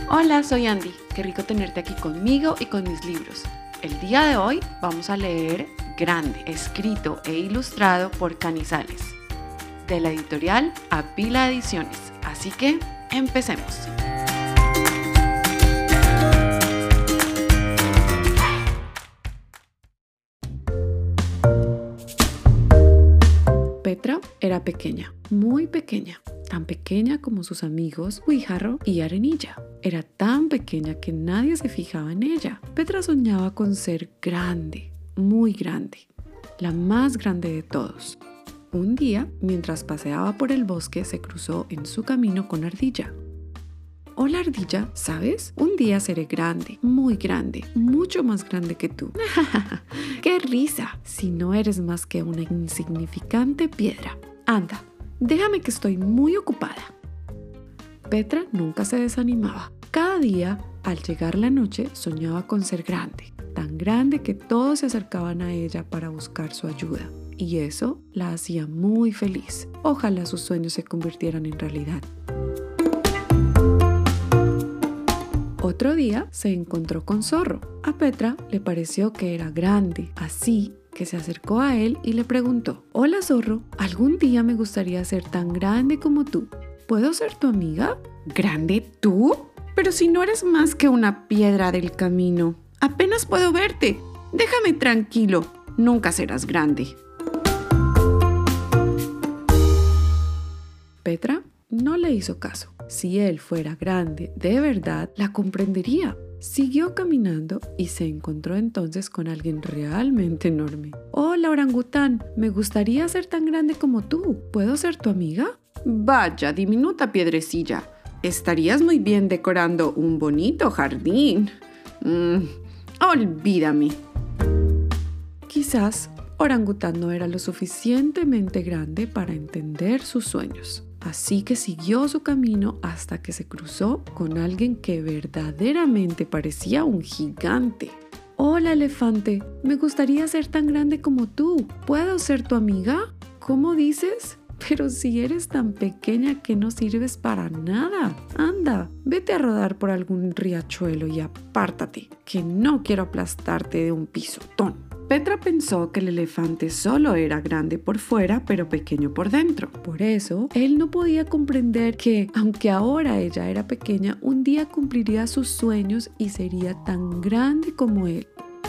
Hola, soy Andy. Qué rico tenerte aquí conmigo y con mis libros. El día de hoy vamos a leer Grande, escrito e ilustrado por Canizales, de la editorial Apila Ediciones. Así que empecemos. Petra era pequeña, muy pequeña, tan pequeña como sus amigos Guijarro y Arenilla. Era tan pequeña que nadie se fijaba en ella. Petra soñaba con ser grande, muy grande, la más grande de todos. Un día, mientras paseaba por el bosque, se cruzó en su camino con Ardilla. Hola Ardilla, ¿sabes? Un día seré grande, muy grande, mucho más grande que tú. ¡Qué risa! Si no eres más que una insignificante piedra. Anda, déjame que estoy muy ocupada. Petra nunca se desanimaba. Cada día, al llegar la noche, soñaba con ser grande, tan grande que todos se acercaban a ella para buscar su ayuda. Y eso la hacía muy feliz. Ojalá sus sueños se convirtieran en realidad. Otro día se encontró con Zorro. A Petra le pareció que era grande, así que se acercó a él y le preguntó: Hola Zorro, algún día me gustaría ser tan grande como tú. ¿Puedo ser tu amiga? ¿Grande tú? Pero si no eres más que una piedra del camino. Apenas puedo verte. Déjame tranquilo. Nunca serás grande. Petra no le hizo caso. Si él fuera grande de verdad, la comprendería. Siguió caminando y se encontró entonces con alguien realmente enorme. Hola orangután, me gustaría ser tan grande como tú. ¿Puedo ser tu amiga? Vaya, diminuta piedrecilla. Estarías muy bien decorando un bonito jardín. Olvídame. Quizás orangután no era lo suficientemente grande para entender sus sueños. Así que siguió su camino hasta que se cruzó con alguien que verdaderamente parecía un gigante. Hola elefante, me gustaría ser tan grande como tú. ¿Puedo ser tu amiga? ¿Cómo dices? Pero si eres tan pequeña que no sirves para nada. Anda, vete a rodar por algún riachuelo y apártate, que no quiero aplastarte de un pisotón. Petra pensó que el elefante solo era grande por fuera, pero pequeño por dentro. Por eso, él no podía comprender que, aunque ahora ella era pequeña, un día cumpliría sus sueños y sería tan grande como él.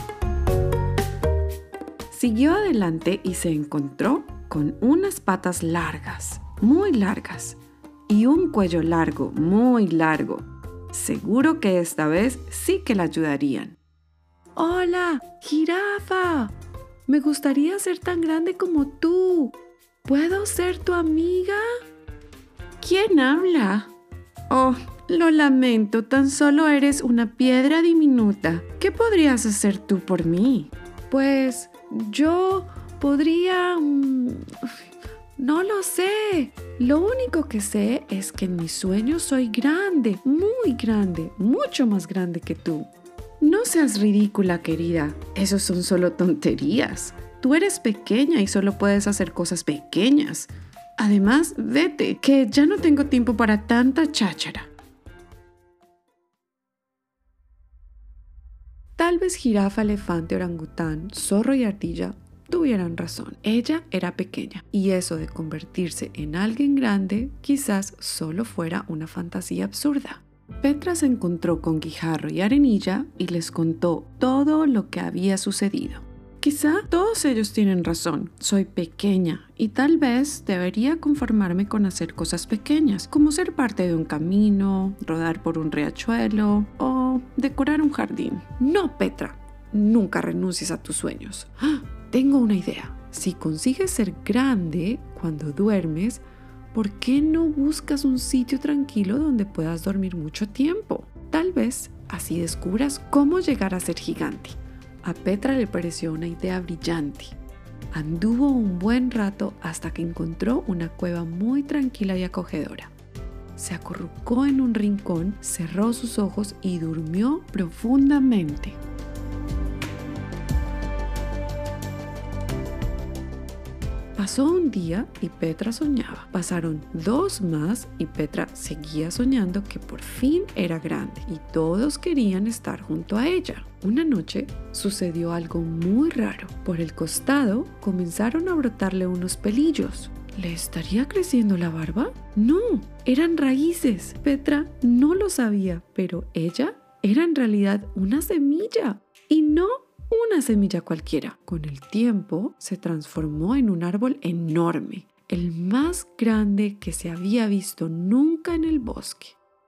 Siguió adelante y se encontró con unas patas largas, muy largas, y un cuello largo, muy largo. Seguro que esta vez sí que la ayudarían. ¡Hola, jirafa! Me gustaría ser tan grande como tú. ¿Puedo ser tu amiga? ¿Quién habla? Oh, lo lamento, tan solo eres una piedra diminuta. ¿Qué podrías hacer tú por mí? Pues yo podría... No lo sé. Lo único que sé es que en mis sueños soy grande, muy grande, mucho más grande que tú. No seas ridícula, querida. Esos son solo tonterías. Tú eres pequeña y solo puedes hacer cosas pequeñas. Además, vete, que ya no tengo tiempo para tanta cháchara. Tal vez jirafa, elefante, orangután, zorro y ardilla tuvieran razón. Ella era pequeña y eso de convertirse en alguien grande quizás solo fuera una fantasía absurda. Petra se encontró con Guijarro y Arenilla y les contó todo lo que había sucedido. Quizá todos ellos tienen razón. Soy pequeña y tal vez debería conformarme con hacer cosas pequeñas, como ser parte de un camino, rodar por un riachuelo o decorar un jardín. No, Petra, nunca renuncies a tus sueños. Tengo una idea. Si consigues ser grande cuando duermes, ¿por qué no buscas un sitio tranquilo donde puedas dormir mucho tiempo? Tal vez así descubras cómo llegar a ser gigante. A Petra le pareció una idea brillante. Anduvo un buen rato hasta que encontró una cueva muy tranquila y acogedora. Se acurrucó en un rincón, cerró sus ojos y durmió profundamente. Pasó un día y Petra soñaba. pasaron 2 más y Petra seguía soñando que por fin era grande y todos querían estar junto a ella. Una noche sucedió algo muy raro. Por el costado comenzaron a brotarle unos pelillos. ¿Le estaría creciendo la barba? No, eran raíces. Petra no lo sabía, pero ella era en realidad una semilla y no una semilla cualquiera. Con el tiempo se transformó en un árbol enorme, el más grande que se había visto nunca en el bosque.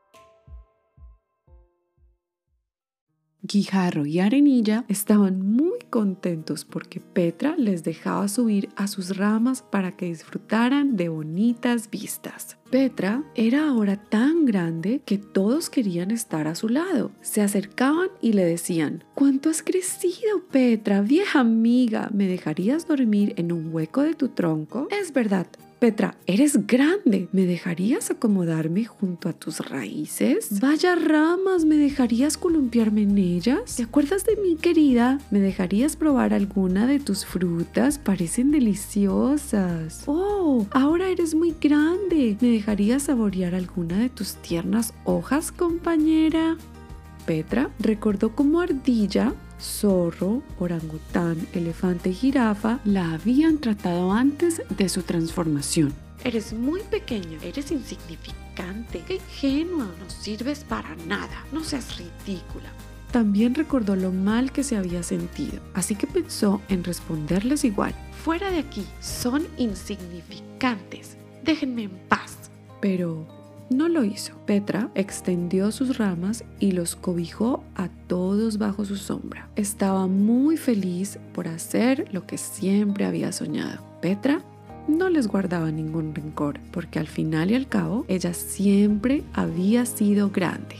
Guijarro y Arenilla estaban muy contentos porque Petra les dejaba subir a sus ramas para que disfrutaran de bonitas vistas. Petra era ahora tan grande que todos querían estar a su lado. Se acercaban y le decían: «¿Cuánto has crecido, Petra, vieja amiga? ¿Me dejarías dormir en un hueco de tu tronco? Es verdad, Petra, eres grande. ¿Me dejarías acomodarme junto a tus raíces? Vaya ramas, ¿me dejarías columpiarme en ellas? ¿Te acuerdas de mí, querida? ¿Me dejarías probar alguna de tus frutas? Parecen deliciosas. Oh, ahora eres muy grande. ¿Me dejarías saborear alguna de tus tiernas hojas, compañera?» Petra recordó cómo Ardilla, zorro, orangután, elefante y jirafa la habían tratado antes de su transformación. «Eres muy pequeña, eres insignificante, qué ingenua, no sirves para nada, no seas ridícula». También recordó lo mal que se había sentido, así que pensó en responderles igual: «Fuera de aquí, son insignificantes, déjenme en paz». Pero no lo hizo. Petra extendió sus ramas y los cobijó a todos bajo su sombra. Estaba muy feliz por hacer lo que siempre había soñado. Petra no les guardaba ningún rencor, porque al final y al cabo, ella siempre había sido grande.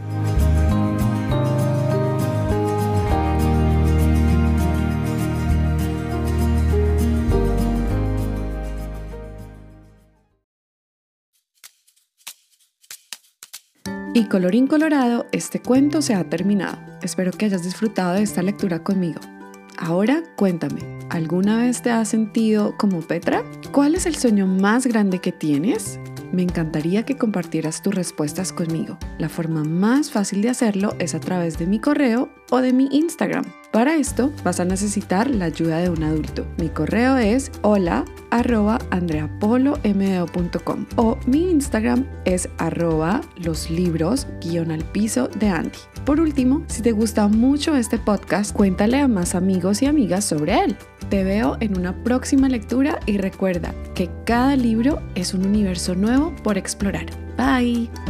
Y colorín colorado, este cuento se ha terminado. Espero que hayas disfrutado de esta lectura conmigo. Ahora cuéntame, ¿alguna vez te has sentido como Petra? ¿Cuál es el sueño más grande que tienes? Me encantaría que compartieras tus respuestas conmigo. La forma más fácil de hacerlo es a través de mi correo o de mi Instagram. Para esto vas a necesitar la ayuda de un adulto. Mi correo es hola@andreapolomdo.com o mi Instagram es @loslibros_al-piso de Andy. Por último, si te gusta mucho este podcast, cuéntale a más amigos y amigas sobre él. Te veo en una próxima lectura y recuerda que cada libro es un universo nuevo por explorar. Bye.